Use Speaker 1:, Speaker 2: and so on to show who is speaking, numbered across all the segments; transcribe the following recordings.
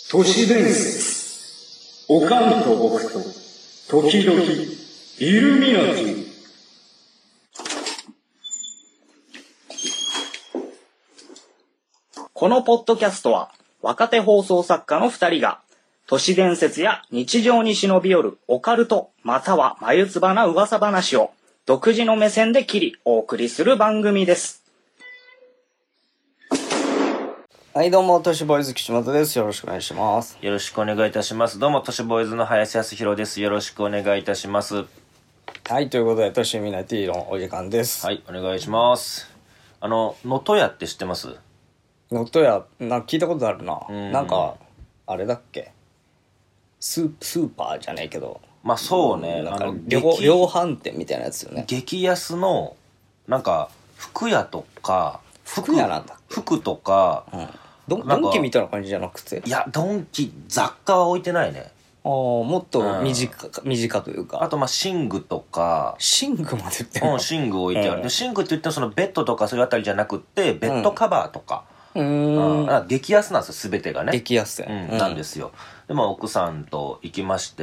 Speaker 1: 都市伝説。おかんと僕と時々イルミナティ。
Speaker 2: このポッドキャストは若手放送作家の2人が都市伝説や日常に忍び寄るオカルトまたは眉唾な噂話を独自の目線で切りお送りする番組です。はいどうも、都市ボーイズ岸本です。よろしくお願いします。
Speaker 3: よろしくお願いいたします。どうも、都市ボーイズの林康弘です。よろしくお願いいたします。
Speaker 2: はい、ということで都市ミナティのお時間です。
Speaker 3: はい、お願いします。能登屋って知ってます？
Speaker 2: 能登屋なんか聞いたことあるな。なんかあれだっけ、スーパーじゃないけど、
Speaker 3: まあそうね、
Speaker 2: なんか量販店みたいなやつよね。
Speaker 3: 激安のなんか服屋とか
Speaker 2: 服屋なんだっけ、
Speaker 3: 服とか、
Speaker 2: ドンキみたいな感じじゃなくて、
Speaker 3: いやドンキ雑貨は置いてないね。
Speaker 2: もっと短というか、
Speaker 3: あとまあ寝具とか、
Speaker 2: 寝具まで売ってるの？
Speaker 3: 寝具置いてある。で寝具って言ってもそのベッドとかそういうあたりじゃなくってベッドカバーとか、激安なんですよ、全てがね。
Speaker 2: 激安や、
Speaker 3: なんですよ。でまあ奥さんと行きまして、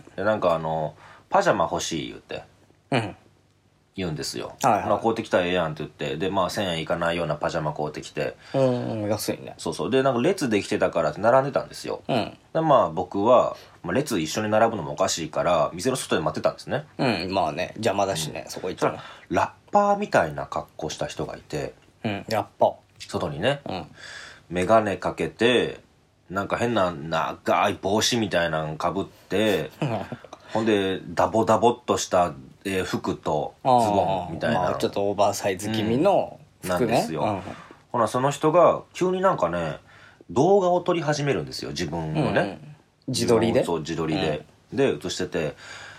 Speaker 3: でなんかパジャマ欲しい言って言うんですよ。買うてきたらええやんって言って、でまあ1000円いかないようなパジャマ買うてきて、
Speaker 2: 安いね。
Speaker 3: そうそう、でなんか列できてたからって並んでたんですよ。でまあ僕は、列一緒に並ぶのもおかしいから店の外で待ってたんですね。
Speaker 2: まあね、邪魔だしね、そこ行ったら
Speaker 3: ラッパーみたいな格好した人がいて、
Speaker 2: ラッパー
Speaker 3: 外にね、眼鏡かけてなんか変な長い帽子みたいなのかぶってほんでダボダボっとした服とズボンみたいな、
Speaker 2: ちょっとオーバーサイズ気味の服ね、
Speaker 3: なんですよ。ほなその人が急になんかね動画を撮り始めるんですよ、自分のね、
Speaker 2: 自撮りで。
Speaker 3: そう自撮りで、で映してて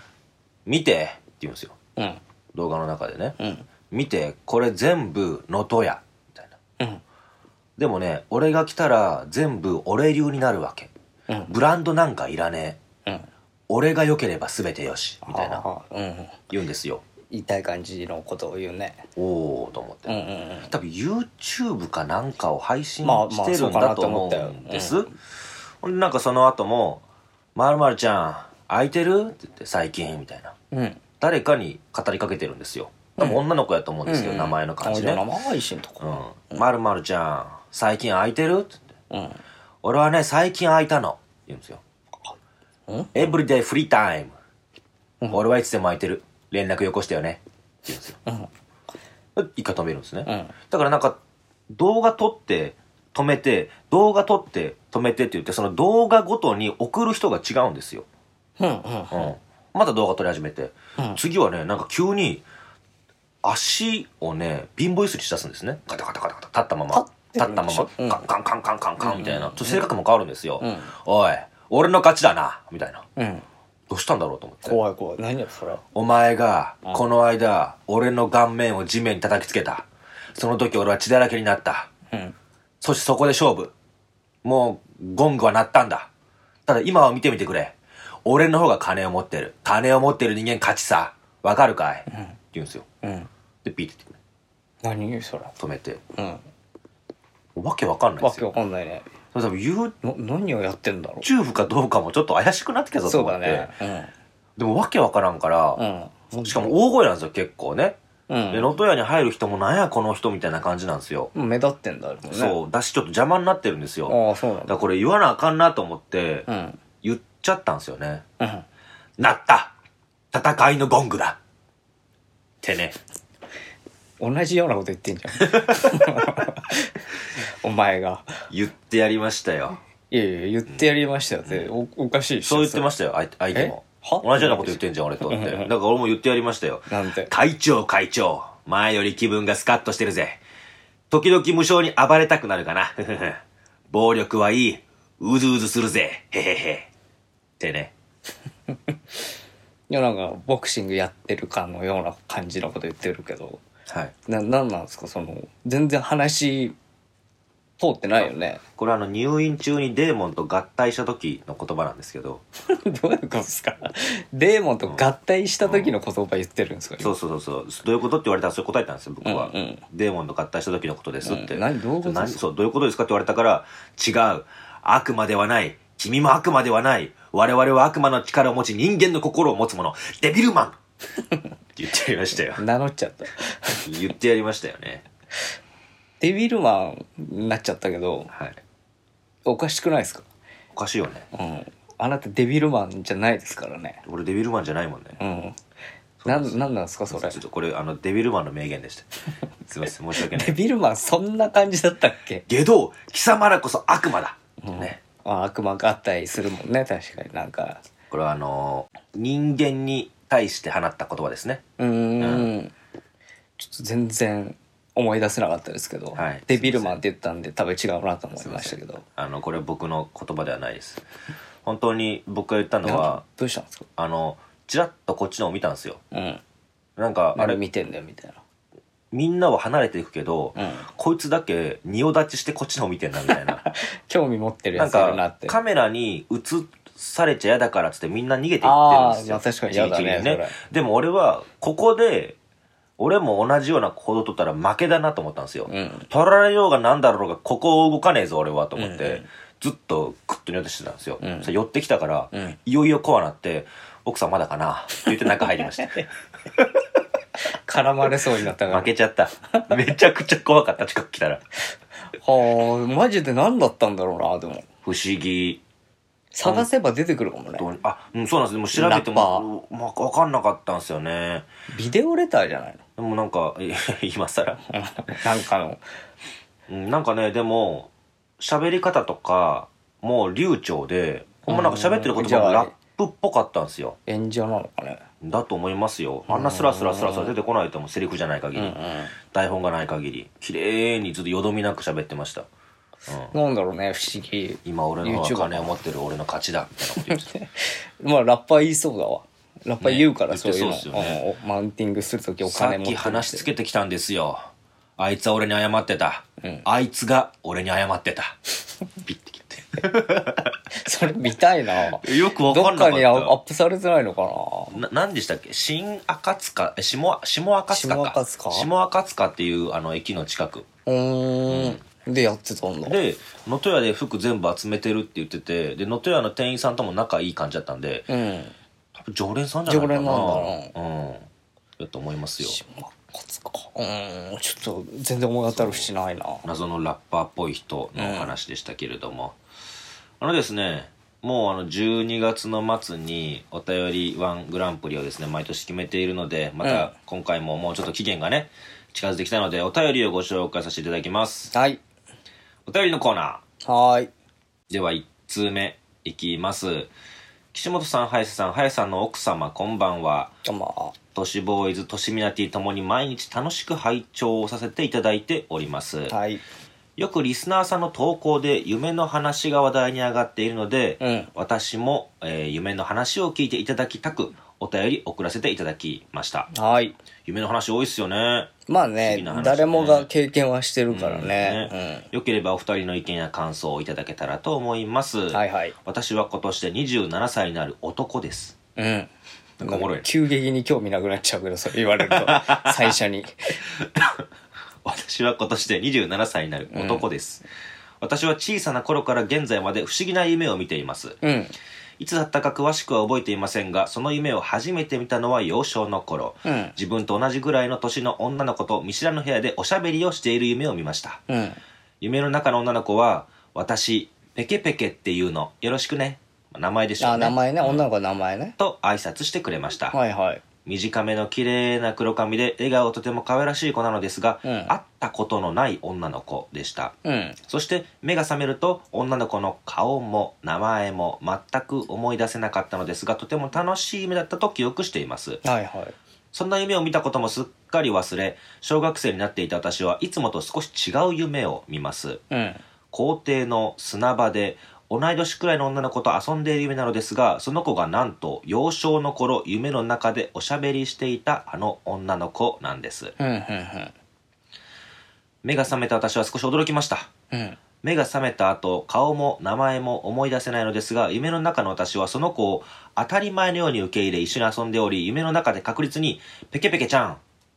Speaker 3: 「見て」って言うんですよ、動画の中でね、見てこれ全部能登屋みたいな、でもね俺が来たら全部俺流になるわけ、ブランドなんかいらねえ、俺が良ければ全てよしみたいな言うんですよ。
Speaker 2: 言いたい感じのことを言うね。
Speaker 3: おおと思って、多分 YouTube かなんかを配信してるんだと思うんです。ほんでなんかその後も「まるまるちゃん空いてる?」って言って「最近」みたいな、誰かに語りかけてるんですよ。多分女の子やと思うんですけど、名前の感じね。
Speaker 2: 生配信とか
Speaker 3: 「まるまるちゃん最近空いてる?」って言って「俺はね最近空いたの」言うんですよ。「エブリデイフリータイム、俺はいつでも空いてる、連絡よこしてよね」って言うんですよ。一回止めるんですね。だからなんか動画撮って止めて動画撮って止めてって言って、その動画ごとに送る人が違うんですよ。また動画撮り始めて、次はねなんか急に足をね貧乏ゆすりしだすんですね。ガタガタガタガタ立ったままカンカンカンカンカンカンみたいな、ちょっと性格も変わるんですよ。おい俺の勝ちだなみたいな。どうしたんだろうと思って。
Speaker 2: 怖い怖い、何やそれ。
Speaker 3: お前がこの間俺の顔面を地面に叩きつけた、その時俺は血だらけになった、そしてそこで勝負、もうゴングは鳴ったんだ、ただ今は見てみてくれ、俺の方が金を持ってる、金を持ってる人間勝ちさ、わかるかい、って言うんですよ。でピーって言ってくれ。
Speaker 2: 何それ。
Speaker 3: 止めて、わけわかんないですよ。
Speaker 2: わけわかんないね。
Speaker 3: それ多分
Speaker 2: 何をやってんだろう。
Speaker 3: チューブかどうかもちょっと怪しくなってきたぞと思って。そうだね。でもわけわからんから、しかも大声なんですよ結構ね。で能登屋に入る人もなんやこの人みたいな感じなんですよ。
Speaker 2: 目立ってんだろうね。
Speaker 3: そうだしちょっと邪魔になってるんですよ。そうなんだ。だからこれ言わなあかんなと思って言っちゃったんですよね。鳴った戦いのゴングだってね。
Speaker 2: 同じようなこと言ってんじゃんお前が
Speaker 3: 言ってやりましたよ。
Speaker 2: いやいや言ってやりましたよって、おかしいし。
Speaker 3: そう言ってましたよ相手も。同じようなこと言ってんじゃん俺とってだから俺も言ってやりましたよ。
Speaker 2: なんて。
Speaker 3: 会長前より気分がスカッとしてるぜ、時々無性に暴れたくなるかな暴力はいい、うずうずするぜへへへってね
Speaker 2: いやなんかボクシングやってるかのような感じのこと言ってるけど、なんなんですかその、全然話通ってないよね。
Speaker 3: これ入院中にデーモンと合体した時の言葉なんですけど
Speaker 2: どういうことですか。デーモンと合体した時の言葉言ってるんですか、
Speaker 3: そうどういうことって言われたらそれ答えたんですよ僕は。デーモンと合体した時のことですって。
Speaker 2: どういうことですか。
Speaker 3: そうどういうことですかって言われたから、違う、悪魔ではない君も悪魔ではない。我々は悪魔の力を持ち人間の心を持つ者。デビルマンって言ってやりましたよ。
Speaker 2: 名乗っちゃった。
Speaker 3: 言ってやりましたよね。
Speaker 2: デビルマンになっちゃったけど、
Speaker 3: はい。
Speaker 2: おかしくないですか？
Speaker 3: おかしいよね。
Speaker 2: うん。あなたデビルマンじゃないですからね。
Speaker 3: 俺デビルマンじゃないもんね。
Speaker 2: うん。なんなんですかそれ。
Speaker 3: ちょっとこれデビルマンの名言でした。すいません、申し訳ない。
Speaker 2: デビルマンそんな感じだったっけ？
Speaker 3: ゲド貴様らこそ悪魔だ、ね。
Speaker 2: 悪魔合体するもんね、確かになんか。
Speaker 3: これは人間に対して放った言葉ですね。
Speaker 2: ちょっと全然思い出せなかったですけど、
Speaker 3: はい、
Speaker 2: デビルマンって言ったんで多分違うなと思いましたけど。
Speaker 3: これは僕の言葉ではないです。本当に僕が言ったのは、
Speaker 2: どうしたんですか？
Speaker 3: ちらっとこっちのを見たんですよ。
Speaker 2: うん。
Speaker 3: なんか
Speaker 2: あれ見てんだよみたいな。
Speaker 3: みんなは離れていくけど、
Speaker 2: うん、
Speaker 3: こいつだけ仁王立ちしてこっちのを見てんなみたいな。
Speaker 2: 興味持ってるやついるなって。
Speaker 3: カメラに映されちゃ嫌だからっつってみんな逃げていってるんですよ。
Speaker 2: まあ確かに嫌だね。
Speaker 3: でも俺はここで俺も同じような行動取ったら負けだなと思ったんですよ。取られようがなんだろうがここを動かねえぞ俺はと思って、ずっとクッと寄ってしてたんですよ。それ寄ってきたから、いよいよこうなって奥さんまだかなって言って中入りました。
Speaker 2: 絡まれそうになったから
Speaker 3: 負けちゃった。めちゃくちゃ怖かった。近く来たら。
Speaker 2: はあ、マジで何だったんだろうな。でも
Speaker 3: 不思議。
Speaker 2: 探せば出てくるかもね。
Speaker 3: そうなんです。でも調べても分かんなかったんですよね。
Speaker 2: ビデオレターじゃないの？
Speaker 3: でもなんか今更
Speaker 2: なんかの
Speaker 3: なんかね、でも喋り方とかもう流暢で、ほんまなんか喋ってる言葉もラップっぽかったんですよ。
Speaker 2: 演者なのかね。
Speaker 3: だと思いますよ。あんなスラスラ出てこないと思う。セリフじゃない限り、台本がない限り綺麗にずっとよどみなく喋ってました。
Speaker 2: なんだろうね、不思議。
Speaker 3: 今俺の金を持ってる俺の勝ちだみたいなこと言ってた。
Speaker 2: まあラッパー言いそうだわ。ラッパー言うから、そういうの、
Speaker 3: ね、
Speaker 2: マウンティングするときお金持ってる。
Speaker 3: さっき話つけてきたんですよ。あいつは俺に謝ってた。あいつが俺に謝ってた。ピッて切って。
Speaker 2: それ見たいな。
Speaker 3: よくわかんなかった。
Speaker 2: どっかにアップされてないのかな。
Speaker 3: 何でしたっけ？新赤塚、下赤塚っていう駅の近く。
Speaker 2: でやってたんだ。
Speaker 3: で能登屋で服全部集めてるって言ってて、で能登屋の店員さんとも仲いい感じだったんで、多分常連さんじゃないかな。
Speaker 2: 常連なんだな。
Speaker 3: だと思いますよ。
Speaker 2: 下赤塚。ちょっと全然思い当たる節ないな。
Speaker 3: 謎のラッパーっぽい人の話でしたけれども、ですね、もう12月の末にお便り1グランプリをですね毎年決めているので、また今回ももうちょっと期限がね近づいてきたのでお便りをご紹介させていただきます。
Speaker 2: はい。
Speaker 3: お便りのコーナー。
Speaker 2: はい。
Speaker 3: では1通目いきます。岸本さん、早瀬さん、早瀬さんの奥様、こんばんは。都市ボーイズ、都市ミナティともに毎日楽しく拝聴させていただいております。
Speaker 2: はい。
Speaker 3: よくリスナーさんの投稿で夢の話が話題に上がっているので、私も、夢の話を聞いていただきたくお便り送らせていただきました。
Speaker 2: はい。
Speaker 3: 夢の話多いっすよね。
Speaker 2: まあね、誰もが経験はしてるからね。
Speaker 3: よければお二人の意見や感想をいただけたらと思います。
Speaker 2: はいはい。
Speaker 3: 私は今年で27歳になる男です。なんかおもろい。
Speaker 2: 急激に興味なくなっちゃうけど、それ言われると最初に。
Speaker 3: 私は今年で27歳になる男です。私は小さな頃から現在まで不思議な夢を見ています。いつだったか詳しくは覚えていませんが、その夢を初めて見たのは幼少の頃、自分と同じぐらいの年の女の子と見知らぬ部屋でおしゃべりをしている夢を見ました。夢の中の女の子は、私ペケペケっていうのよろしくね、名前でしょうね。
Speaker 2: 名前ね、女の子の名前ね。
Speaker 3: と挨拶してくれました。
Speaker 2: はいはい。
Speaker 3: 短めの綺麗な黒髪で笑顔とても可愛らしい子なのですが、会ったことのない女の子でした。そして目が覚めると女の子の顔も名前も全く思い出せなかったのですが、とても楽しい夢だったと記憶しています。
Speaker 2: はいはい。
Speaker 3: そんな夢を見たこともすっかり忘れ、小学生になっていた私はいつもと少し違う夢を見ます。校庭の砂場で同い年くらいの女の子と遊んでいる夢なのですが、その子がなんと幼少の頃夢の中でおしゃべりしていたあの女の子なんです。目が覚めた私は少し驚きました。目が覚めた後、顔も名前も思い出せないのですが、夢の中の私はその子を当たり前のように受け入れ一緒に遊んでおり、夢の中で確実にペケペケちゃん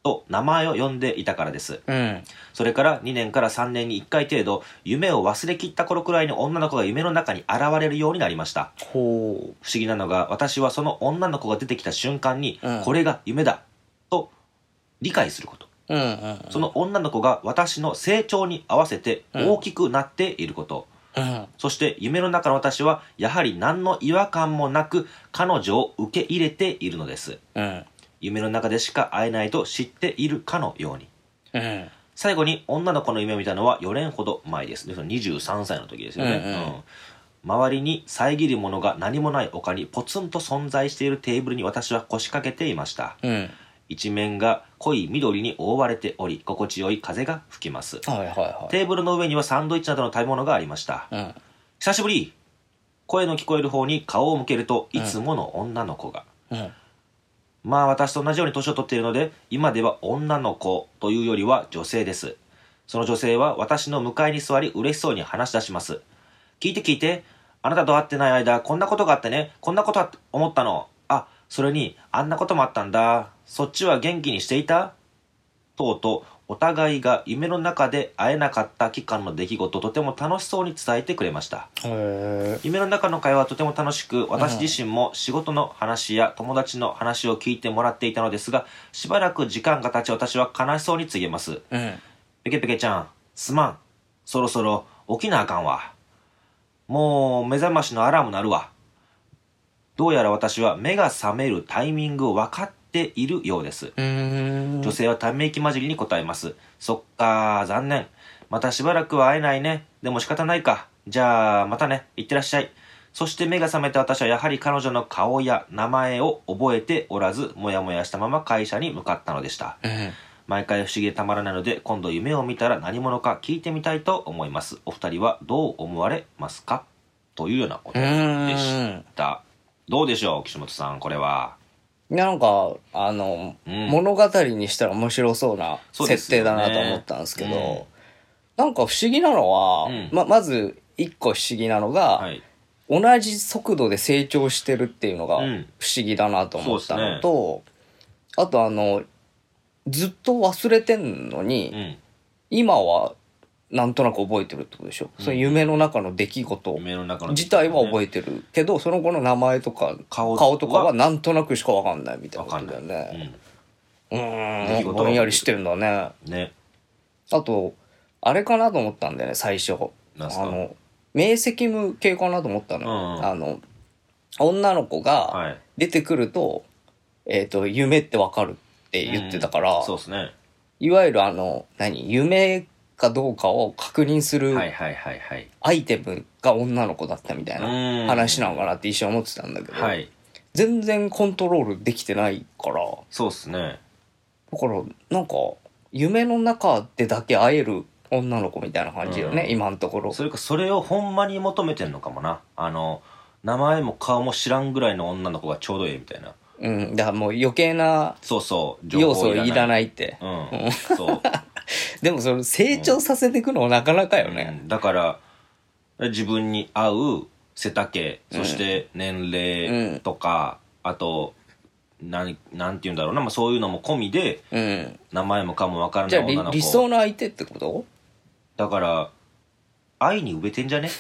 Speaker 3: と名前を呼んでいたからです。
Speaker 2: うん。
Speaker 3: それから2年から3年に1回程度、夢を忘れきった頃くらいに女の子が夢の中に現れるようになりました。
Speaker 2: ほう。
Speaker 3: 不思議なのが、私はその女の子が出てきた瞬間に、
Speaker 2: うん
Speaker 3: これが夢だと理解すること。
Speaker 2: うんうん
Speaker 3: その女の子が私の成長に合わせて大きくなっていること。
Speaker 2: うん
Speaker 3: そして夢の中の私はやはり何の違和感もなく彼女を受け入れているのです。
Speaker 2: うん
Speaker 3: 夢の中でしか会えないと知っているかのように。
Speaker 2: うん
Speaker 3: 最後に女の子の夢を見たのは4年ほど前です。23歳の時ですよね。周りに遮るものが何もない丘にポツンと存在しているテーブルに私は腰掛けていました。
Speaker 2: うん
Speaker 3: 一面が濃い緑に覆われており、心地よい風が吹きます。
Speaker 2: はいはいはい。
Speaker 3: テーブルの上にはサンドイッチなどの食べ物がありました。
Speaker 2: うん
Speaker 3: 久しぶり。声の聞こえる方に顔を向けるといつもの女の子が。
Speaker 2: うん
Speaker 3: まあ私と同じように年を取っているので、今では女の子というよりは女性です。その女性は私の向かいに座り嬉しそうに話し出します。聞いて聞いて。あなたと会ってない間、こんなことがあってね、こんなことあって思ったの。あ、それに、あんなこともあったんだ。そっちは元気にしていた？とうとう、お互いが夢の中で会えなかった期間の出来事をとても楽しそうに伝えてくれました。
Speaker 2: へ
Speaker 3: 夢の中の会話はとても楽しく、私自身も仕事の話や友達の話を聞いてもらっていたのですが、しばらく時間が経ち私は悲しそうに告げます。
Speaker 2: うん
Speaker 3: ペケペケちゃん、すまん。そろそろ起きなあかんわ。もう目覚ましのアラーム鳴るわ。どうやら私は目が覚めるタイミングを分かっているようです。女性はため息混じりに答えます。そっか、残念。またしばらくは会えないね。でも仕方ないか。じゃあ、またね。いってらっしゃい。そして目が覚めた私はやはり彼女の顔や名前を覚えておらず、もやもやしたまま会社に向かったのでした。毎回不思議でたまらないので、今度夢を見たら何者か聞いてみたいと思います。お二人はどう思われますか？というようなお便りでした。どうでしょう、岸本さん、これは。
Speaker 2: なんか物語にしたら面白そうな設定だなと思ったんですけど、なんか不思議なのは、まず一個不思議なのが、同じ速度で成長してるっていうのが不思議だなと思ったのと、あとずっと忘れてんのに、今はなんとなく覚えてるってことでしょ。その夢の中の出来事自体は覚えてるけど、その子の名前とか顔とかはなんとなくしか分かんないみたいなことだよね。ぼんやりしてるんだね。あとあれかなと思ったんだよね、最初。明晰夢系かなと思ったの。女の子が出てくると、夢って分かるって言ってたから、いわゆる夢かどうかを確認するアイテムが女の子だったみたいな話なのかなって一瞬思ってたんだけど、全然コントロールできてないから。
Speaker 3: そうっすね。
Speaker 2: だからなんか夢の中でだけ会える女の子みたいな感じよね、今のところ。
Speaker 3: それかそれをほんまに求めてんのかもな。名前も顔も知らんぐらいの女の子がちょうどいいみたいな。
Speaker 2: だからもう余計な要素いらないって。
Speaker 3: そう
Speaker 2: でもそれ成長させていくのなかなかよね。
Speaker 3: だから自分に合う背丈、そして年齢とか、あとなんて言うんだろうな、そういうのも込みで、名前も顔もわからない女の子。
Speaker 2: じゃあ理想の相手ってこと？
Speaker 3: だから愛に飢えてんじゃね？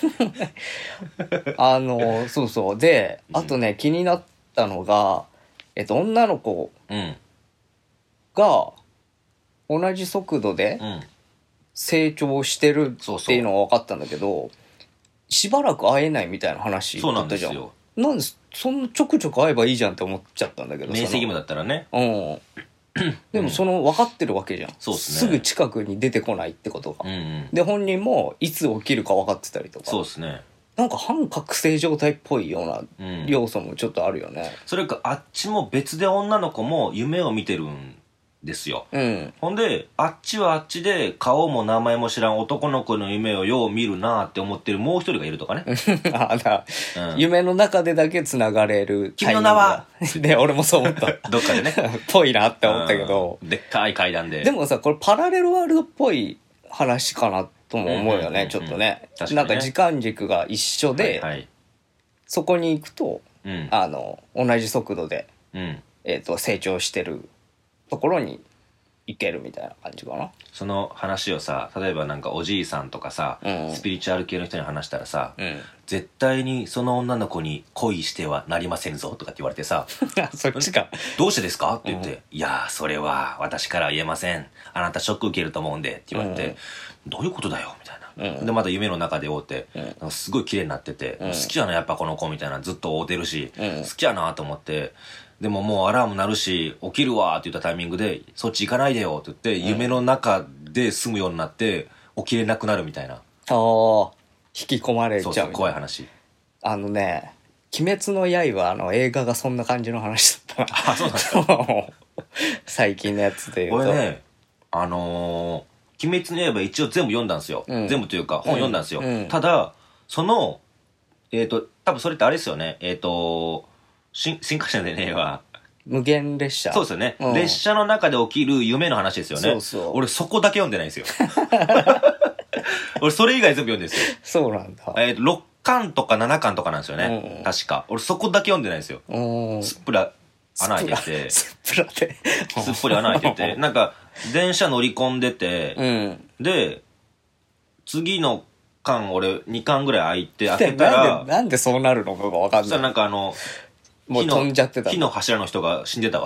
Speaker 2: そうそう。で、あとね、気になったのが、女の子が同じ速度で成長してるっていうのは分かったんだけど、しばらく会えないみたいな話だったじゃん。そうなんですよ。なんでそんなちょくちょく会えばいいじゃんって思っちゃったんだけど。
Speaker 3: 明晰夢だったらね。
Speaker 2: でも分かってるわけじゃん。
Speaker 3: そうっすね。
Speaker 2: すぐ近くに出てこないってことが。で本人もいつ起きるか分かってたりとか。
Speaker 3: そうっすね。
Speaker 2: なんか半覚醒状態っぽいような要素もちょっとあるよね。
Speaker 3: それかあっちも別で女の子も夢を見てるんですよ。ほんであっちはあっちで顔も名前も知らん男の子の夢をよう見るなって思ってるもう一人がいるとかね。
Speaker 2: 夢の中でだけつながれる。
Speaker 3: 君の名は
Speaker 2: で俺もそう思った。
Speaker 3: どっかでね。
Speaker 2: ぽいなって思ったけど。
Speaker 3: でっかい階段で。
Speaker 2: でもさ、これパラレルワールドっぽい話かなとも思うよね、ちょっとね。なんか時間軸が一緒で、そこに行くと、同じ速度で、成長してるところにいけるみたいな感じかな。
Speaker 3: その話をさ、例えばなんかおじいさんとかさ、スピリチュアル系の人に話したらさ、絶対にその女の子に恋してはなりませんぞとかって言われてさ
Speaker 2: そっちか。
Speaker 3: どうしてですかって言って、いやーそれは私からは言えません、あなたショック受けると思うんでって言われて、どういうことだよみたいな、でまた夢の中で会うて、なんかすごい綺麗になってて、好きやなやっぱこの子みたいな、ずっと会うてるし、好きやなと思って、でももうアラーム鳴るし起きるわって言ったタイミングで、そっち行かないでよって言って、夢の中で住むようになって起きれなくなるみたいな。
Speaker 2: ああ、引き込まれちゃう。
Speaker 3: そうそう、怖い話。
Speaker 2: 鬼滅の刃の映画がそんな感じの話だったな。
Speaker 3: あ、そうなんだ
Speaker 2: 最近のやつで言うと。
Speaker 3: 俺ね、鬼滅の刃一応全部読んだんですよ、全部というか本読んだんですよ、ただその多分それってあれですよね、新幹線でねは
Speaker 2: 無限列車。
Speaker 3: そうですよね、列車の中で起きる夢の話ですよね。
Speaker 2: そうそう。
Speaker 3: 俺そこだけ読んでないんですよ俺それ以外全部読んでるんですよ。
Speaker 2: そうなんだ。
Speaker 3: 6巻とか7巻とかなんですよね、確か。俺そこだけ読んでないんですよ。すっぷら穴開いてて、
Speaker 2: すっぷらで。
Speaker 3: すっぽり穴開いてて、なんか電車乗り込んでて、で次の巻俺2巻ぐらい開けたら、
Speaker 2: なんでそうなるのかが分かんない。
Speaker 3: そしたらなんか
Speaker 2: もう飛んじゃってた。
Speaker 3: 火の柱の人が死んでたわ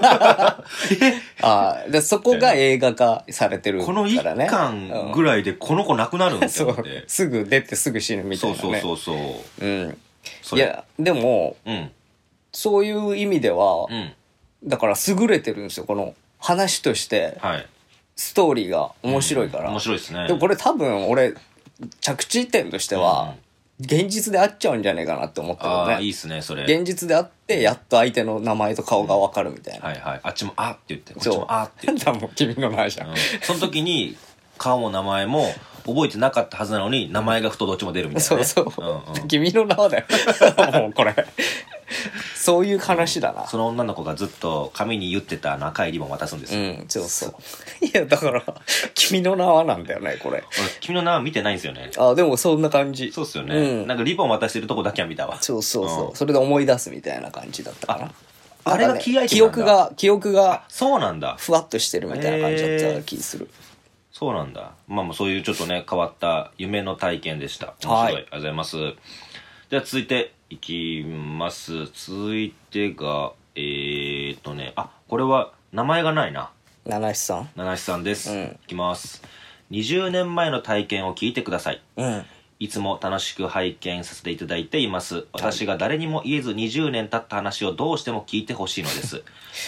Speaker 2: でそこが映画化されてるからね。
Speaker 3: この1巻ぐらいでこの子亡くなるんですよ。
Speaker 2: そうすぐ出てすぐ死ぬみたいなね。
Speaker 3: そう
Speaker 2: いやでも、そういう意味では、だから優れてるんですよ、この話として、ストーリーが面白いから。
Speaker 3: 面白いですね。
Speaker 2: でもこれ多分俺着地点としては、現実で会っちゃうんじゃねえかなって思ってるのね。
Speaker 3: いいっすねそれ。
Speaker 2: 現実で会ってやっと相手の名前と顔が分かるみたいな。
Speaker 3: あっちもあって言って、こっちもあって言って。
Speaker 2: なんだもう君の名前じゃん。
Speaker 3: その時に顔も名前も覚えてなかったはずなのに、名前がふとどっちも出るみたいなね。
Speaker 2: そう。君の名はだよもうこれそういう話だな。
Speaker 3: その女の子がずっと髪に言ってた赤いリボン渡すんですよ。
Speaker 2: そういやだから君の名はなんだよねこれ。
Speaker 3: 俺君の名は見てないんですよね。
Speaker 2: でもそんな感じ。
Speaker 3: そうっすよね、なんかリボン渡してるとこだけは見たわ。
Speaker 2: そう、それで思い出すみたいな感じだったかな。
Speaker 3: あれがキーアイテムなんだ。
Speaker 2: 記憶が
Speaker 3: そうなんだ、
Speaker 2: ふわっとしてるみたいな感じだった気する。
Speaker 3: そうなんだ。まあそういうちょっとね変わった夢の体験でした。面白い、ありがとうございます。では続いていきます。続いてがこれは名前がないな。
Speaker 2: 七七
Speaker 3: さんです、いきます。20年前の体験を聞いてください。いつも楽しく拝見させていただいています。私が誰にも言えず20年経った話をどうしても聞いてほしいのです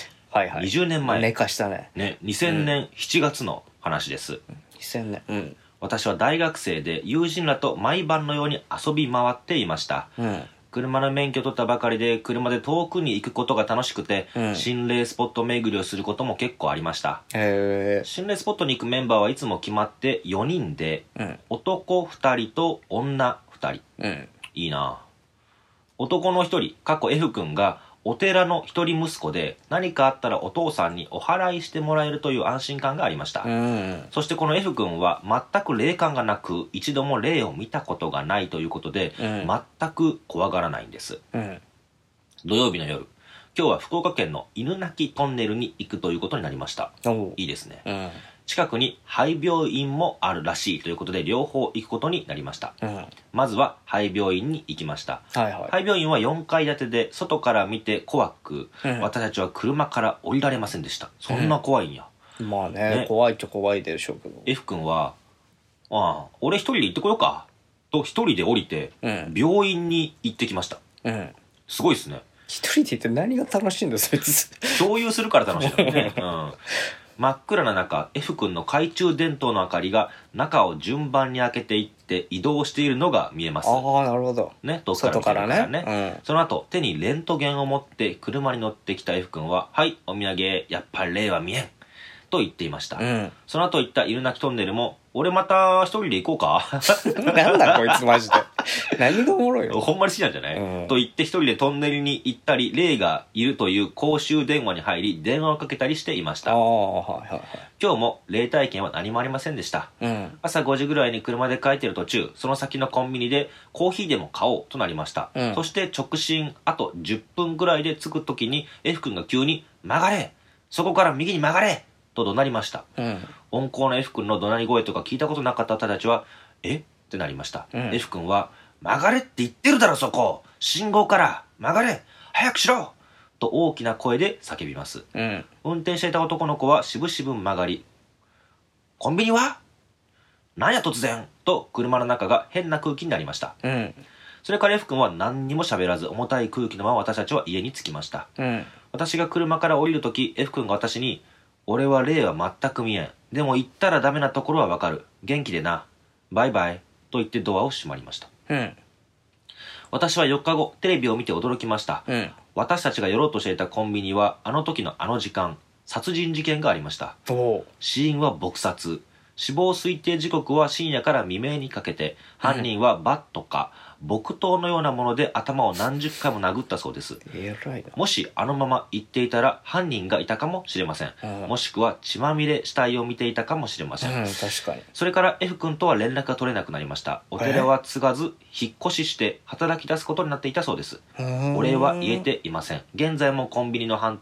Speaker 3: 20年前
Speaker 2: 寝かしたね。
Speaker 3: 2000年7月の話です。
Speaker 2: 2000年。
Speaker 3: 私は大学生で友人らと毎晩のように遊び回っていました。車の免許取ったばかりで車で遠くに行くことが楽しくて、心霊スポット巡りをすることも結構ありました。心霊スポットに行くメンバーはいつも決まって4人で、男2人と女2人、いいな。男の1人F 君がお寺の一人息子で、何かあったらお父さんにお祓いしてもらえるという安心感がありました。そしてこの F 君は全く霊感がなく、一度も霊を見たことがないということで、全く怖がらないんです。土曜日の夜、今日は福岡県の犬鳴トンネルに行くということになりました。いいですね。近くに廃病院もあるらしいということで、両方行くことになりました。まずは廃病院に行きました。廃病院は4階建てで、外から見て怖く、私たちは車から降りられませんでした。そんな怖いんや。
Speaker 2: まあね、怖いっちゃ怖いでしょうけど。
Speaker 3: F 君は、俺一人で行ってこようかと一人で降りて、病院に行ってきました。すごいですね。
Speaker 2: 一人で行って何が楽しいんだそいつ。
Speaker 3: 共有するから楽しいんだよね。真っ暗な中、F 君の懐中電灯の明かりが中を順番に開けていって移動しているのが見えます。
Speaker 2: なるほど。
Speaker 3: ね、どっから見てるからね。その後、手にレントゲンを持って車に乗ってきた F 君は、はい、お土産、やっぱり霊は見えんと言っていました。その後行った犬鳴トンネルも、俺また一人で行こうか
Speaker 2: なんだこいつマジで。何がおもろいよ。
Speaker 3: ほんまに好きなんじゃない、と言って一人でトンネルに行ったり、霊がいるという公衆電話に入り、電話をかけたりしていました。今日も霊体験は何もありませんでした。朝5時ぐらいに車で帰っている途中、その先のコンビニでコーヒーでも買おうとなりました。そして直進あと10分ぐらいで着く時に F 君が急に曲がれ、そこから右に曲がれと怒鳴りました。温厚な F 君の怒鳴り声とか聞いたことなかった私たちは、えってなりました。F 君は、曲がれって言ってるだろそこ、信号から曲がれ、早くしろと大きな声で叫びます。運転していた男の子はしぶしぶ曲がり、コンビニはなんや突然と車の中が変な空気になりました。それから F 君は何にも喋らず重たい空気のまま私たちは家に着きました。私が車から降りるとき F 君が私に、俺は霊は全く見えん。でも行ったらダメなところはわかる。元気でな。バイバイ。と言ってドアを閉まりました。私は4日後、テレビを見て驚きました。私たちが寄ろうとしていたコンビニは、あの時のあの時間、殺人事件がありました。死因は撲殺。死亡推定時刻は深夜から未明にかけて、犯人はバットか木刀のようなもので頭を何十回も殴ったそうです。もしあのまま行っていたら犯人がいたかもしれません。もしくは血まみれ死体を見ていたかもしれません。
Speaker 2: 確かに。
Speaker 3: それから F 君とは連絡が取れなくなりました。お寺は継がず引っ越しして働き出すことになっていたそうです。お礼は言えていません。現在もコンビニの犯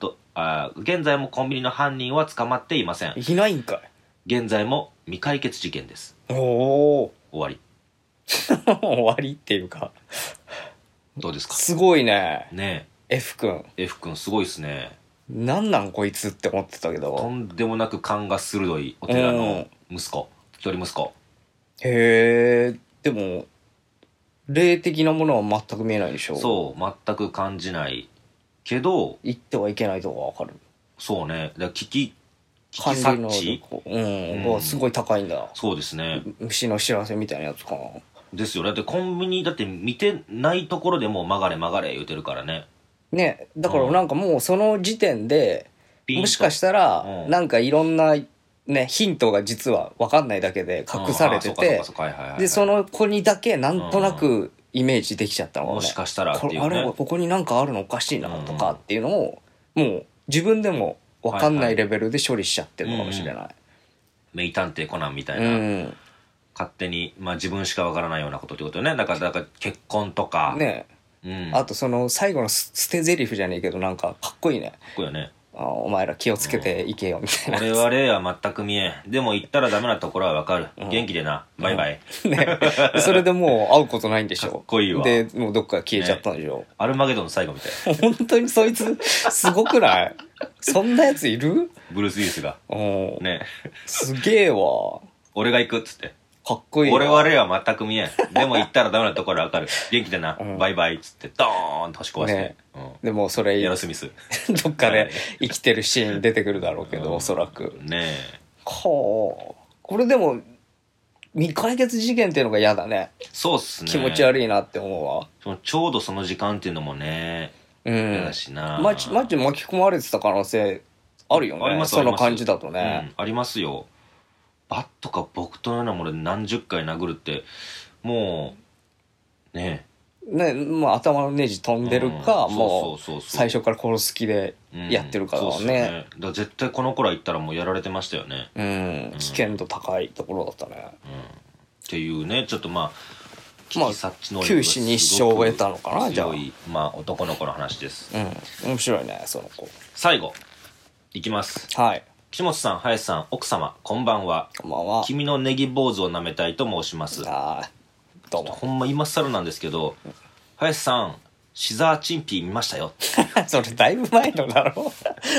Speaker 3: 人は捕まっていません。
Speaker 2: いないんかい。
Speaker 3: 現在も未解決事件です。終わり。
Speaker 2: 終わりっていうか
Speaker 3: どうですか。
Speaker 2: すごいね。
Speaker 3: ね
Speaker 2: え F 君
Speaker 3: すごいっすね。
Speaker 2: なんこいつって思ってたけど、
Speaker 3: とんでもなく勘が鋭いお寺の息子、一人息子。
Speaker 2: へえ。でも霊的なものは全く見えないでしょ。
Speaker 3: そう全く感じないけど
Speaker 2: 行ってはいけないとこが分かる。
Speaker 3: そうね。だから危機
Speaker 2: 管理能
Speaker 3: 察知
Speaker 2: 力すごい高いんだ。
Speaker 3: そうですね。
Speaker 2: 虫の知らせみたいなやつかな。
Speaker 3: ですよ。だってコンビニだって見てないところでもう曲がれ曲がれ言うてるからね。
Speaker 2: ね、だからなんかもうその時点で、もしかしたらなんかいろんなねヒントが実は分かんないだけで隠されてて、でその子にだけなんとなくイメージできちゃったのね。
Speaker 3: もしかしたらっていうね。
Speaker 2: あれここになんかあるのおかしいなとかっていうのをもう自分でも分かんないレベルで処理しちゃってるのかもしれない。
Speaker 3: 名探偵コナンみたいな。勝手に、まあ自分しかわからないようなことってことよね。だから結婚とか。
Speaker 2: ねえ。あとその最後の捨て台詞じゃねえけどなんかかっこいいね。か
Speaker 3: っこいいよね。
Speaker 2: お前ら気をつけていけよみたいな。
Speaker 3: 俺は霊は全く見えん。でも行ったらダメなところはわかる。元気でな。バイバイ。
Speaker 2: ね。それでもう会うことないんでしょ。
Speaker 3: かっこいいわ。
Speaker 2: で、もうどっか消えちゃったんでしょ。
Speaker 3: アルマゲドンの最後みたい。
Speaker 2: 本当にそいつすごくない？そんなやついる？
Speaker 3: ブルース・ウィリスが。ね。
Speaker 2: すげえわ。
Speaker 3: 俺が行くっつって。
Speaker 2: かっこいい。
Speaker 3: 俺は霊は全く見えん。でも行ったらダメなところわかる。元気でな。バイバイっつってドーンと星壊して。
Speaker 2: でもそれ
Speaker 3: エロスミス
Speaker 2: どっかで生きてるシーン出てくるだろうけど、おそらく
Speaker 3: ねえ。
Speaker 2: これでも未解決事件っていうのが嫌だね。
Speaker 3: そうっすね。
Speaker 2: 気持ち悪いなって思うわ。
Speaker 3: ちょうどその時間っていうのもね、嫌だしな。
Speaker 2: マジ巻き込まれてた可能性あるよね。
Speaker 3: あります。
Speaker 2: その感じだとね、
Speaker 3: ありますよ。バットか木刀のようなもので何十回殴るってもうね
Speaker 2: まあ頭のネジ飛んでるか、もう最初から殺す気でやってるからね。
Speaker 3: そうね。だから絶対この頃は行ったらもうやられてましたよね。
Speaker 2: 危険度高いところだったね。
Speaker 3: っていうね、ちょっとまあ
Speaker 2: 危機察知能力が九死に一生を得たのかな。じゃあ
Speaker 3: まあ男の子の話です。
Speaker 2: 面白いねその子。
Speaker 3: 最後いきます。
Speaker 2: はい。
Speaker 3: 岸本さん、林さん、奥様、こんばんは。
Speaker 2: こんばんは。
Speaker 3: 君のネギ坊主を舐めたいと申します。
Speaker 2: どうも。
Speaker 3: ほんま今更なんですけど、林さん、シザーチンピー見ましたよ。
Speaker 2: それだいぶ前のだろ。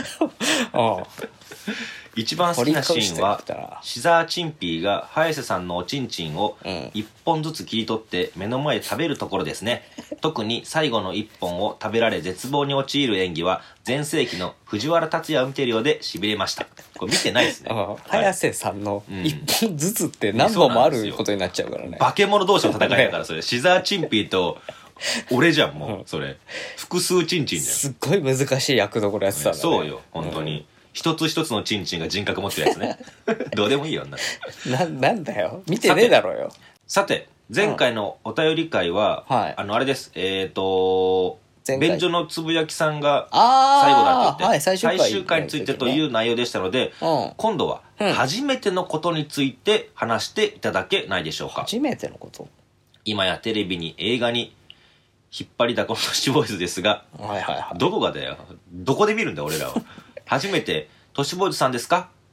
Speaker 3: 一番好きなシーンはシザーチンピーが早瀬さんのおちんちんを1本ずつ切り取って目の前で食べるところですね。特に最後の1本を食べられ絶望に陥る演技は全盛期の藤原竜也を見てるようでしびれました。これ見てないですね。
Speaker 2: 早瀬さんの1本ずつって何本もあることになっちゃうからね。
Speaker 3: 化け物同士の戦いだからそれ。シザーチンピーと俺じゃんもうそれ。複数チンチンじゃん。
Speaker 2: すっごい難しい役どころやってたんだね。
Speaker 3: そうよ本当に。一つ一つのチンチンが人格持ってるやつね。どうでもいいよ
Speaker 2: なんだよ見てねえだろよ。
Speaker 3: さて前回のお便り会は、あれです便所のつぶやきさんが最後だって言って、最終回についてという内容でしたので、今度は初めてのことについて話していただけないでしょうか。
Speaker 2: 初めてのこと。
Speaker 3: 今やテレビに映画に引っ張りだこの都市ボーイズですが、どこがだよ、どこで見るんだよ俺らは。初めて都市ボーイズさんですか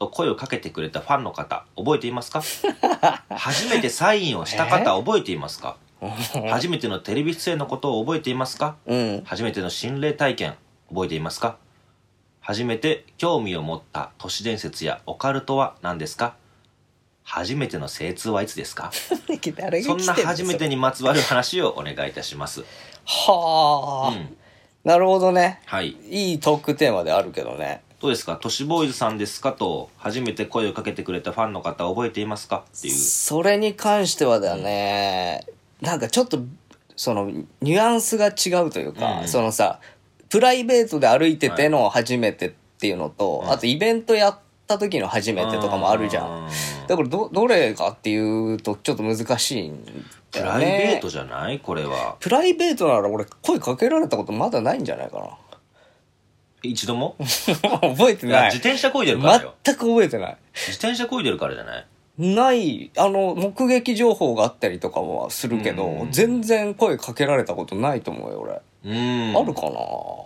Speaker 3: と声をかけてくれたファンの方覚えていますか？初めてサインをした方覚えていますか？初めてのテレビ出演のことを覚えていますか？初めての心霊体験覚えていますか？初めて興味を持った都市伝説やオカルトは何ですか？初めての精通はいつですか？そんな初めてにまつわる話をお願いいたします。
Speaker 4: はあ、なるほどね。
Speaker 3: はい。
Speaker 4: いいトークテーマであるけどね。
Speaker 3: どうですか？都市ボーイズさんですかと初めて声をかけてくれたファンの方覚えていますかっていう。
Speaker 4: それに関してはだね、なんかちょっとそのニュアンスが違うというか、そのさプライベートで歩いてての初めてっていうのと、あとイベントやった時の初めてとかもあるじゃん。だからどれかっていうとちょっと難しいんだよね。
Speaker 3: プライベートじゃない？これは
Speaker 4: プライベートなら俺声かけられたことまだないんじゃないかな。
Speaker 3: 一度も？
Speaker 4: 覚えてない。
Speaker 3: 自転車漕いでるからよ。
Speaker 4: 全く覚えてない。
Speaker 3: 自転車漕いでるからじゃない？
Speaker 4: ない、目撃情報があったりとかはするけど、全然声かけられたことないと思うよ、俺。あるかな？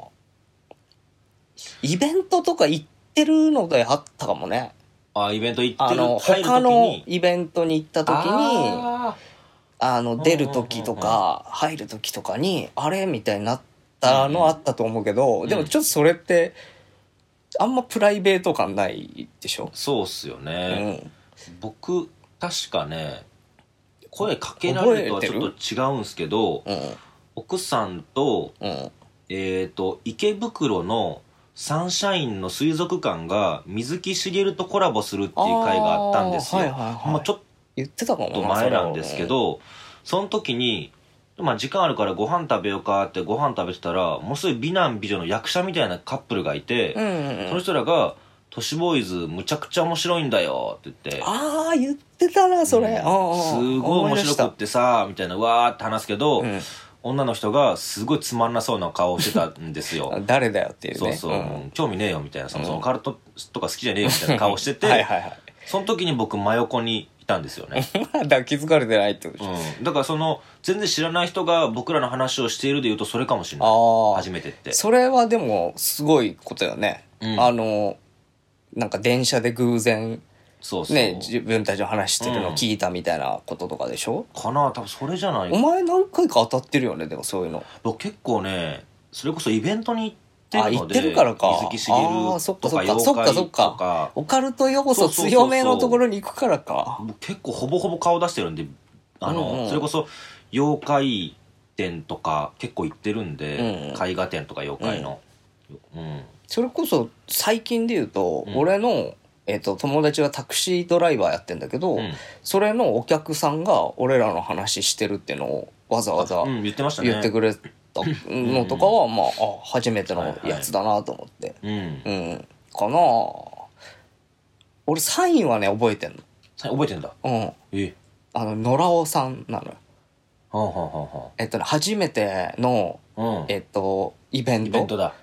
Speaker 4: イベントとか行ってるのであったかもね。
Speaker 3: あ、イベント行ってる
Speaker 4: 他のイベントに行った時に、出る時とか、入る時とかに、あれみたいになったのあったと思うけど、でもちょっとそれって、あんまプライベート感ないでしょ？
Speaker 3: そうっすよね。僕確かね声かけられるとはちょっと違うんすけど、奥さんと、池袋のサンシャインの水族館が水木しげるとコラボするっていう会があったんですよ。ちょっ
Speaker 4: 言ってたかも
Speaker 3: と前なんですけど、その時に時間あるからご飯食べようかってご飯食べてたら、もうすごい美男美女の役者みたいなカップルがいて、その人らが都市ボーイズむちゃくちゃ面白いんだよって言って、
Speaker 4: ああ言ってたなそれ、
Speaker 3: すごい面白くってさみたいなわーって話すけど、女の人がすごいつまんなそうな顔をしてたんですよ。
Speaker 4: 誰だよっていうね。
Speaker 3: そうそう、興味ねえよみたいな、そのカルトとか好きじゃねえよみたいな顔してて、その時に僕真横にいたんですよね。
Speaker 4: だから気づかれてないってことでし
Speaker 3: ょ。だからその全然知らない人が僕らの話をしているでいうとそれかもしれない。初めてって。
Speaker 4: それはでもすごいことよね。なんか電車で偶然ね、自分たちの話してるの聞いたみたいなこととかでしょ？
Speaker 3: かな、多分それじゃない。
Speaker 4: お前何回か当たってるよね、でもそういうの。
Speaker 3: 僕結構ね、それこそイベントに行ってるので、
Speaker 4: 行ってるからか。
Speaker 3: 水木しげるとか妖怪とか
Speaker 4: オカルト要素強めのところに行くからか。
Speaker 3: 結構ほぼほぼ顔出してるんで、それこそ妖怪展とか結構行ってるんで、絵画展とか妖怪の。
Speaker 4: それこそ最近で言うと、俺の友達がタクシードライバーやってんだけど、それのお客さんが俺らの話してるっていうのをわざわざ言ってくれたのとかは、まあ初めてのやつだなと思って、かなあ。俺サインはね覚えてんの。
Speaker 3: 覚えてんだ。
Speaker 4: 野良尾さんなのよ。初めてのイベントが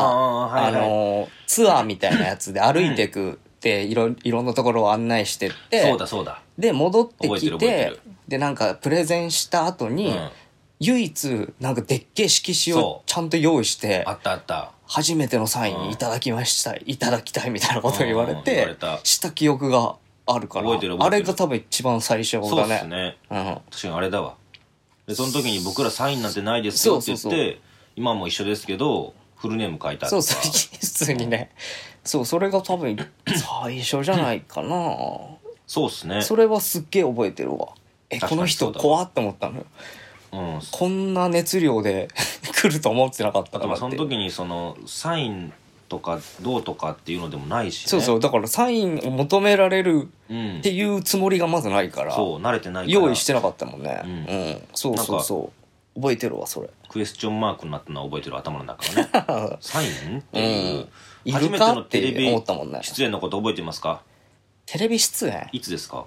Speaker 4: ツアーみたいなやつで歩いていくっていろんなところを案内してって、
Speaker 3: そうだ
Speaker 4: で戻ってきて、でなんかプレゼンした後に、唯一なんかでっけえ色紙をちゃんと用意して、初めてのサインいただきました、いただきたいみたいなことを言われてした記憶があるから、あれが多分一番最初だね。
Speaker 3: そうですね。確かにあれだわ。でその時に僕らサインなんてないですよって言って、今も一緒ですけどフルネーム書いてある。
Speaker 4: そうそう、普通にね。それが多分最初じゃないかな。
Speaker 3: そうっすね。
Speaker 4: それはすっげえ覚えてるわ。この人怖って思ったのよ。こんな熱量で来ると思ってなかったからって。
Speaker 3: その時にそのサインとかどうとかっていうのでもないしね。
Speaker 4: そうそう、だからサインを求められるっていうつもりがまずないから、
Speaker 3: そう慣れてないから
Speaker 4: 用意してなかったもんね。そう覚えてるわそれ。
Speaker 3: クエスチョンマークになったのは覚えてる、頭の中がね。サインっていう、初めてのテレビ出演のこと覚えてますか？
Speaker 4: テレビ出演
Speaker 3: いつですか？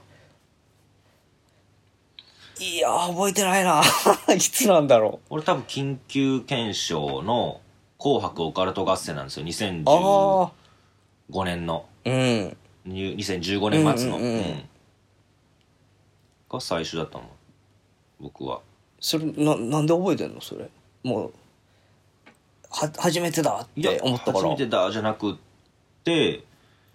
Speaker 4: いやー覚えてないな。いつなんだろう。
Speaker 3: 俺多分緊急検証の紅白オカルト合戦なんですよ。2015年の、2015年末の、が最初だったの僕は。
Speaker 4: それなんで覚えてんのそれ？もう初めてだって思ったから。
Speaker 3: 初めてだじゃなくって、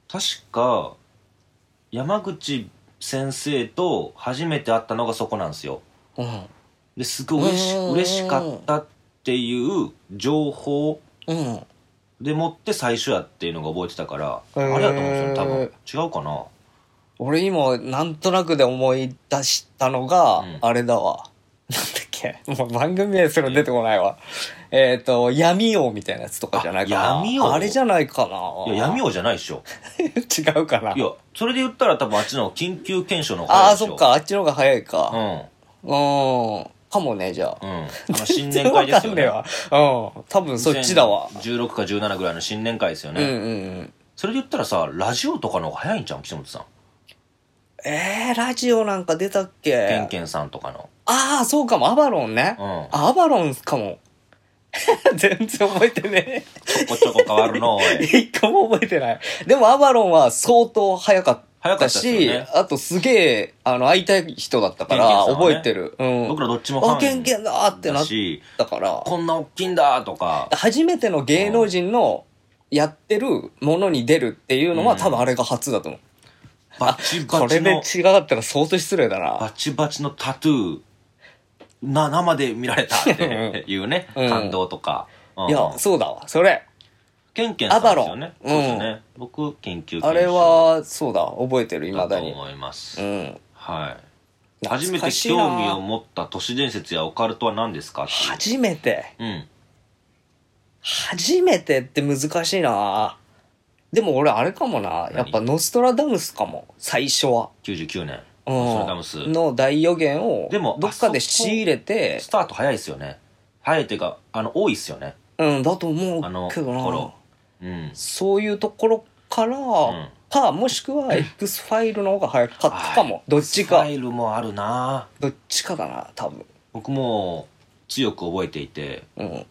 Speaker 3: 確か山口先生と初めて会ったのがそこなんですよ。
Speaker 4: うん
Speaker 3: ですごい嬉しかったっていう情報
Speaker 4: うん
Speaker 3: でもって最初やっていうのが覚えてたから、
Speaker 4: へー
Speaker 3: あれやと思うんですよね。多分違うかな。
Speaker 4: 俺今なんとなくで思い出したのが、
Speaker 3: うん
Speaker 4: あれだわ。なんだっけ、もう番組名すら出てこないわ。闇王みたいなやつとかじゃないかな。
Speaker 3: 闇王
Speaker 4: あれじゃないかな。
Speaker 3: いや闇王じゃないでしょ。
Speaker 4: 違うかな。
Speaker 3: いやそれで言ったら多分あっちの緊急検証の方が
Speaker 4: ああ、
Speaker 3: 早いでしょ。
Speaker 4: そっか、あっちの方が早いか。
Speaker 3: うん
Speaker 4: かもね、じゃあ。
Speaker 3: 新年会ですよね。
Speaker 4: 全然わかんねえわ。多分そっちだわ。
Speaker 3: 16か17ぐらいの新年会ですよね。
Speaker 4: うん。
Speaker 3: それで言ったらさ、ラジオとかの方が早いんじゃん、岸本さん。
Speaker 4: ラジオなんか出たっけ？
Speaker 3: ケンケンさんとかの。
Speaker 4: ああ、そうかも、アバロンね。アバロンかも。全然覚えてね
Speaker 3: ちょこちょこ変わるの、おい。
Speaker 4: 一個も覚えてない。でもアバロンは相当早かった
Speaker 3: です
Speaker 4: し、
Speaker 3: よね。
Speaker 4: あとすげえ、会いたい人だったから、
Speaker 3: ケンケンさんはね
Speaker 4: 覚えてる。
Speaker 3: 僕らどっちもファン
Speaker 4: ケンケンだーってなっ
Speaker 3: し、
Speaker 4: たから、
Speaker 3: こんな大きいんだとか。
Speaker 4: 初めての芸能人のやってるものに出るっていうのは、多分あれが初だと思う。
Speaker 3: バチバ
Speaker 4: これで
Speaker 3: チの、
Speaker 4: 違かったら相当失礼だな。
Speaker 3: バチバチのタトゥー、生で見られたっていうね、感動とか。
Speaker 4: いや、そうだわ。それ。
Speaker 3: ケンケンさんですよね。
Speaker 4: アバロン
Speaker 3: そうですね。僕、研究
Speaker 4: あれは、そうだ、覚えてる、未
Speaker 3: だと
Speaker 4: だに。
Speaker 3: 思います。
Speaker 4: うん。
Speaker 3: はい。初めて興味を持った都市伝説やオカルトは何ですかっていう。
Speaker 4: 初めて。
Speaker 3: うん。
Speaker 4: 初めてって難しいな。でも俺あれかもな。やっぱノストラダムスかも。最初は。
Speaker 3: 99年。
Speaker 4: うん
Speaker 3: ノストラダムス。
Speaker 4: の大予言を
Speaker 3: でも
Speaker 4: どっかで仕入れて
Speaker 3: スタート早いですよね。早いっていうか、多いっすよね。
Speaker 4: だと思うけどな。
Speaker 3: 頃。うん。
Speaker 4: そういうところから、
Speaker 3: ん
Speaker 4: かもしくは X ファイルの方が早かったかも。どっちか
Speaker 3: ファ。イルもあるな。
Speaker 4: どっちかだな、多分。
Speaker 3: 僕も強く覚えていて、
Speaker 4: うん。
Speaker 3: 違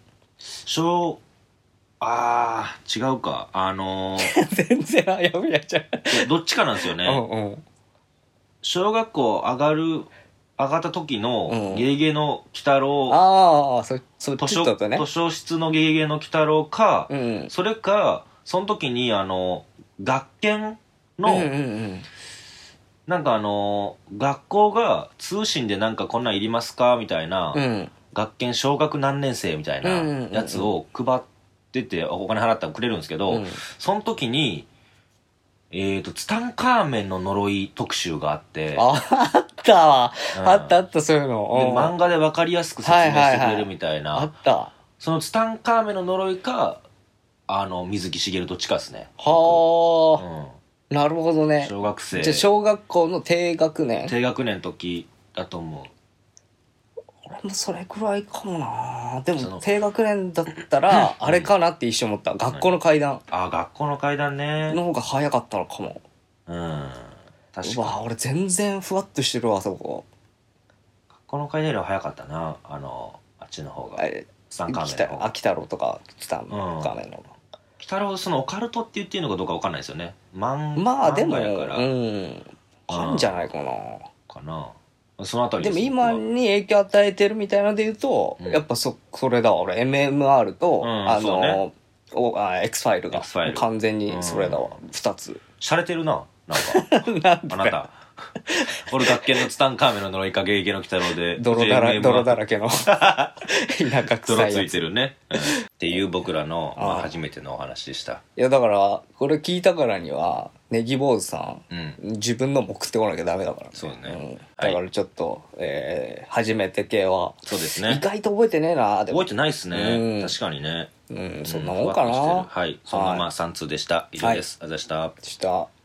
Speaker 3: うか。
Speaker 4: 全然やめやっちゃう。
Speaker 3: どっちかなんですよね。
Speaker 4: うん。
Speaker 3: 小学校上がった時の
Speaker 4: うん
Speaker 3: ゲゲゲの鬼太郎、
Speaker 4: ああ、そっち
Speaker 3: 図書
Speaker 4: だとね。
Speaker 3: 図書室のゲゲゲの鬼太郎か、
Speaker 4: うん。
Speaker 3: それか、その時に学研の、なんか学校が通信でなんかこんなんいりますかみたいな、
Speaker 4: うん。
Speaker 3: 学研小学何年生みたいなやつを配ってて、お金払ったらくれるんですけど、
Speaker 4: うん
Speaker 3: その時に、ツタンカーメンの呪い特集があって、
Speaker 4: あったわ。
Speaker 3: うん
Speaker 4: あった、そういう
Speaker 3: で
Speaker 4: の。
Speaker 3: 漫画で分かりやすく説明してくれるみたいな、
Speaker 4: あった。
Speaker 3: そのツタンカーメンの呪いか水木しげるどっちかですね。
Speaker 4: はあ、なるほどね。
Speaker 3: 小学生
Speaker 4: じゃあ小学校の低学年。
Speaker 3: 低学年の時だと思う。
Speaker 4: 俺もそれくらいかもな。で
Speaker 3: その
Speaker 4: も低学年だったらあれかなって一瞬思った。学校の階段
Speaker 3: 学校の階段ね。
Speaker 4: の方が早かったのかも。
Speaker 3: 確
Speaker 4: うわ
Speaker 3: かに
Speaker 4: 俺全然ふわっとしてるわそこ。
Speaker 3: 学校の階段よりは早かったな。あっちの方がツタンカーメンの方が。
Speaker 4: 秋太郎とかツタンカーメンの。
Speaker 3: 鬼太郎そのオカルトって言っていいのかどうか分かんないですよね。
Speaker 4: まあでも
Speaker 3: 漫画やから
Speaker 4: あるんじゃないかな。
Speaker 3: かな。そのあたり
Speaker 4: でも今に影響与えてるみたいなので言うと、やっぱそれだわ俺 MMR と、
Speaker 3: そうね
Speaker 4: X ファイルが
Speaker 3: X ファイル
Speaker 4: 完全にそれだわ、2つ。
Speaker 3: 洒落てるな。なんか
Speaker 4: なんで
Speaker 3: あなた俺学研のツタンカーメンの呪いかゲゲゲの鬼太郎で
Speaker 4: 泥だらけの田舎臭
Speaker 3: 泥つ
Speaker 4: いやつ。
Speaker 3: いてるね、っていう僕らの、初めてのお話でした。
Speaker 4: いやだからこれ聞いたからにはネギ坊主さん、
Speaker 3: うん
Speaker 4: 自分のも送ってこなきゃダメだからね。
Speaker 3: そうね
Speaker 4: だからちょっと、初めて系は
Speaker 3: そうですね
Speaker 4: 意外と覚えてねえな。でも
Speaker 3: 覚えてないっすね、確かにね。
Speaker 4: そんなもんかな。
Speaker 3: はい、そんな3通でした。以上です。ありがとうございました。
Speaker 4: した。